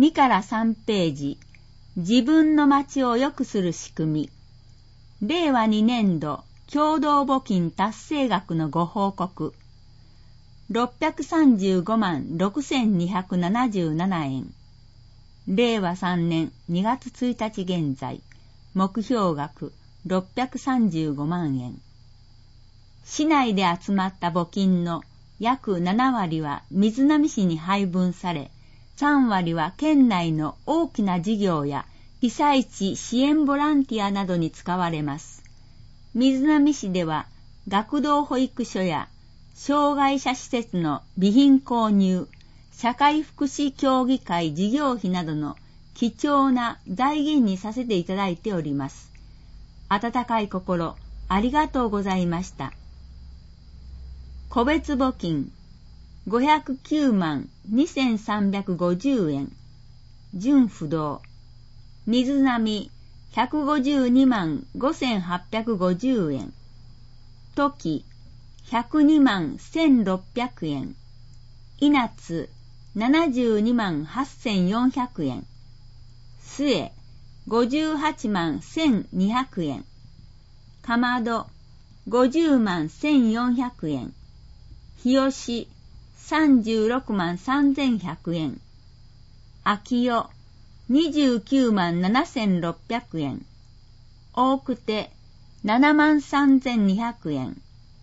2から3ページ、自分の町を良くする仕組み、令和2年度共同募金達成額のご報告、635万6277円。令和3年2月1日現在、目標額635万円。市内で集まった募金の約7割は瑞浪市に配分され、3割は県内の大きな事業や被災地支援ボランティアなどに使われます。瑞浪市では学童保育所や障害者施設の備品購入、社会福祉協議会事業費などの貴重な財源にさせていただいております。温かい心、ありがとうございました。個別募金509万2350円。純不動。水波152万5850円。時102万1600円。稲津72万8400円。末58万1200円。かまど50万1400円。日吉36万3100円。秋代29万7600円。大久手7万3200円。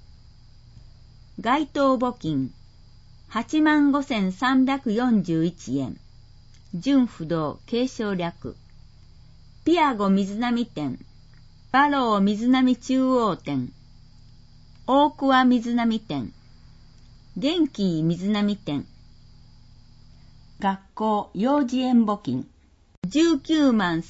該当募金8万5341円。純不動継承略。ピアゴ水波店、バロー水波中央店、大桑水波店、元気水波店。学校幼児園募金19万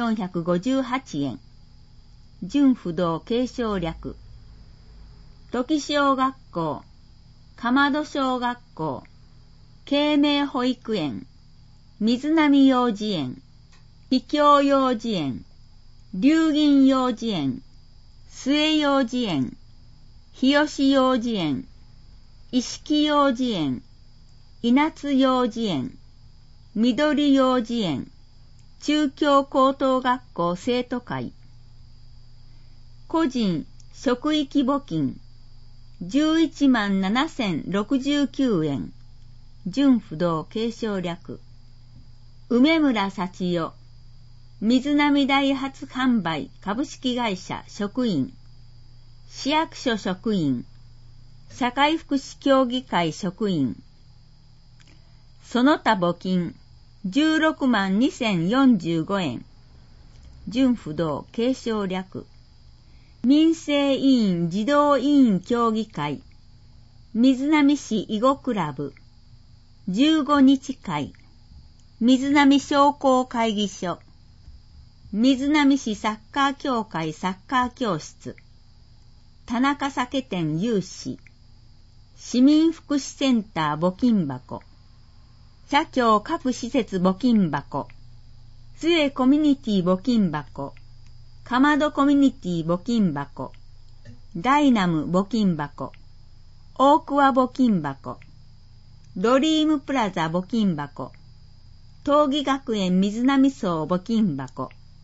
1458円。純不動継承略。時小学校、かまど小学校、慶明保育園、水波幼児園、秘境幼児園、龍銀幼児園、末幼児園、日吉幼児園、石木幼児園、稲津幼児園、緑幼児園、中京高等学校生徒会。個人職域募金11万7069円。純不動継承略。梅村幸代、水波ダイハツ販売株式会社職員、市役所職員、社会福祉協議会職員。その他募金16万2045円。純不動継承略。民生委員児童委員協議会、瑞浪市囲碁クラブ、15日会、瑞浪商工会議所、瑞浪市サッカー協会サッカー教室、田中酒店有志、市民福祉センター募金箱、社協各施設募金箱、末コミュニティ募金箱、かまどコミュニティ募金箱、ダイナム募金箱、大桑募金箱、ドリームプラザ募金箱、東義学園水波荘募金箱。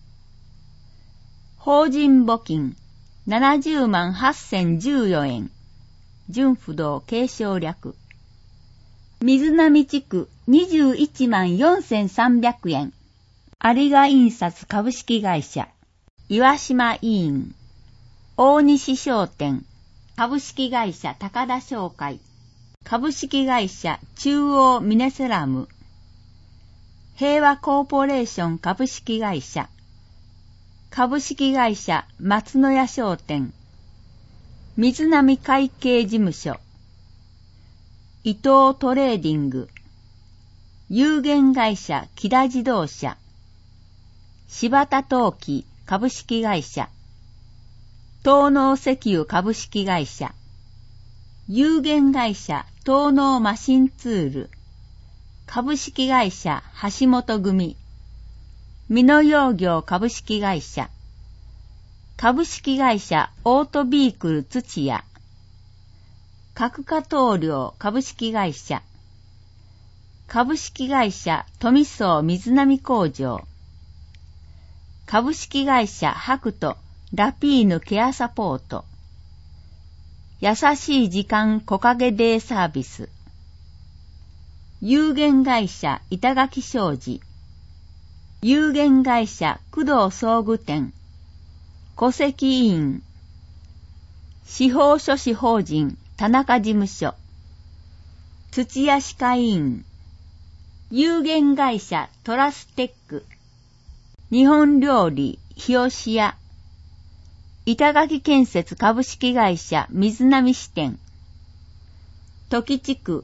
法人募金70万8014円。純不動継承略。水波地区21万4300円。有賀印刷株式会社。岩島委員。大西商店。株式会社高田商会。株式会社中央ミネセラム。平和コーポレーション株式会社。株式会社松野屋商店。水波会計事務所。伊藤トレーディング。有限会社木田自動車。柴田陶器株式会社。東農石油株式会社。有限会社東農マシンツール。株式会社橋本組。美濃養業株式会社。株式会社オートビークル土屋。角化棟梁株式会社。 株式会社富荘水波工場、株式会社白とラピーヌケアサポート、優しい時間木陰デイサービス、有限会社板垣商事、有限会社工藤総具店、戸籍委員、司法書士法人田中事務所、土屋歯科医院、有限会社トラステック、日本料理日吉屋、板垣建設株式会社水波支店、時地区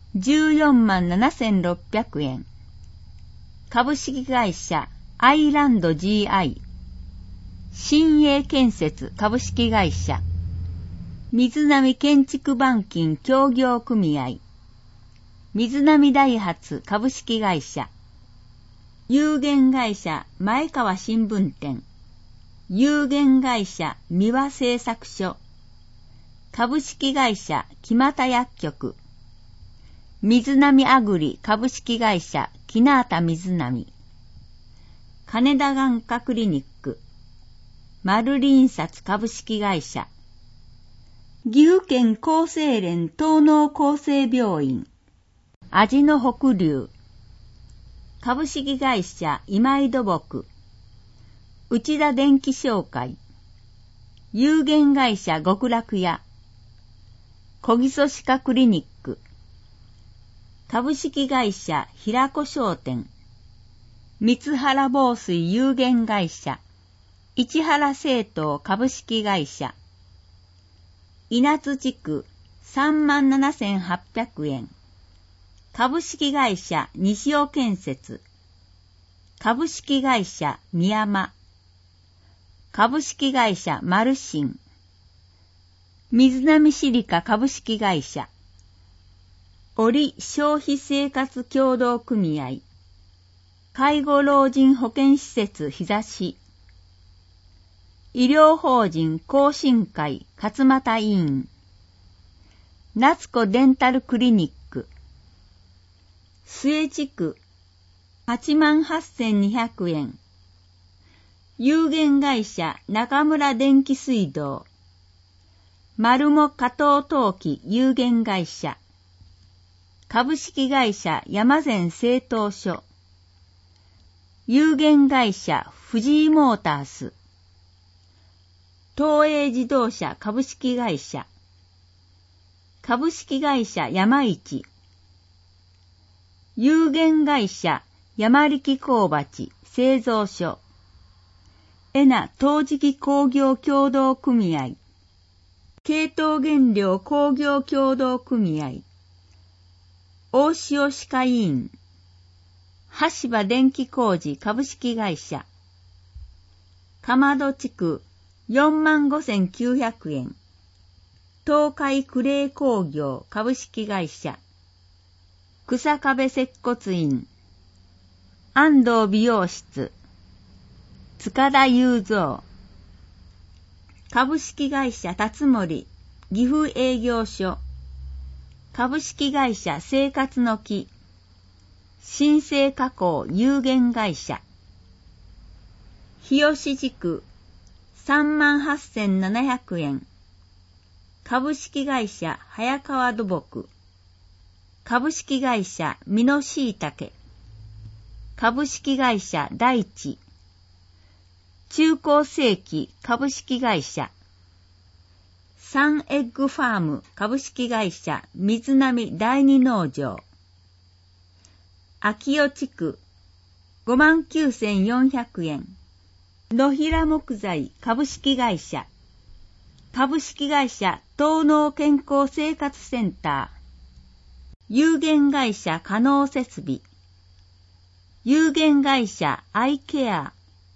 147,600円、株式会社アイランド GI、新栄建設株式会社、水波建築板金協業組合、水波ダイハツ株式会社、有限会社前川新聞店、有限会社三輪製作所、株式会社木俣薬局、水波アグリ株式会社木幡水波、金田眼科クリニック、マルリ印刷株式会社、岐阜県厚生連東農厚生病院、味の北流、株式会社今井土木、内田電機商会、有限会社極楽屋、小木曽歯科クリニック、株式会社平子商店、三原防水有限会社、市原製糖株式会社、稲津地区37,800円、株式会社西尾建設、株式会社三山、株式会社マルシン、水波シリカ株式会社、折消費生活協同組合、介護老人保健施設日差し、医療法人更新会勝俣委員、夏子デンタルクリニック、末地区88,200円、有限会社中村電気水道、丸茂加藤陶器有限会社、株式会社山善製陶所、有限会社藤井モータース、東映自動車株式会社、株式会社山一、有限会社山力工鉢製造所、エナ陶磁器工業協同組合、系統原料工業協同組合、大塩歯科医院、橋場電気工事株式会社、かまど地区45,900円、東海クレー工業株式会社、草壁接骨院、安藤美容室、塚田雄三、株式会社辰森岐阜営業所、株式会社生活の木、新生加工有限会社、日吉地区38,700円、株式会社早川土木、株式会社美濃しいたけ、株式会社大地、中高世紀株式会社、サンエッグファーム株式会社水波第二農場、秋代地区59,400円、野平木材株式会社、株式会社東農健康生活センター、有限会社可能設備、有限会社アイケア、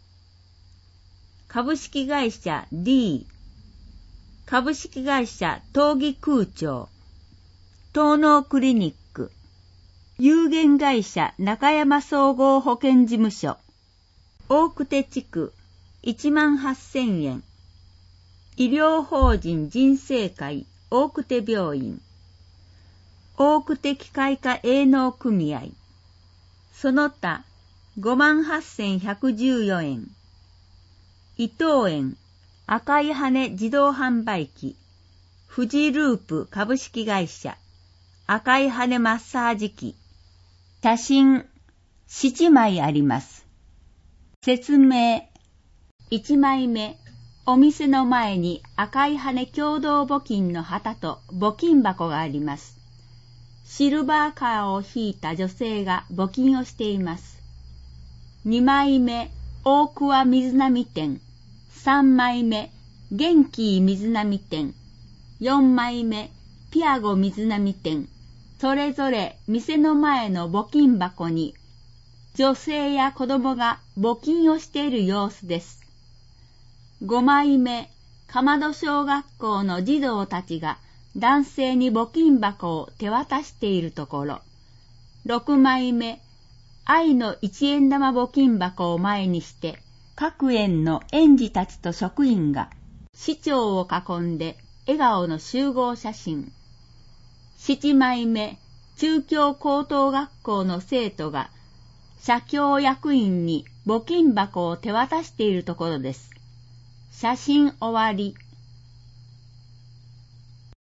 株式会社 D、株式会社東儀空調、東農クリニック、有限会社中山総合保健事務所、大久手地区18,000円、医療法人人生会大久手病院、 大久的開花営農組合。その他、58,114円。伊藤園、赤い羽自動販売機。富士ループ株式会社。赤い羽マッサージ機。写真、7枚あります。説明。1枚目、お店の前に赤い羽共同募金の旗と募金箱があります。シルバーカーを引いた女性が募金をしています。2枚目、大桑水波店。3枚目、元気水波店。4枚目、ピアゴ水波店。それぞれ店の前の募金箱に女性や子供が募金をしている様子です。5枚目、かまど小学校の児童たちが男性に募金箱を手渡しているところ。6枚目、愛の1円玉募金箱を前にして、各園の園児たちと職員が市長を囲んで笑顔の集合写真。7枚目、中京高等学校の生徒が社協役員に募金箱を手渡しているところです。写真終わり。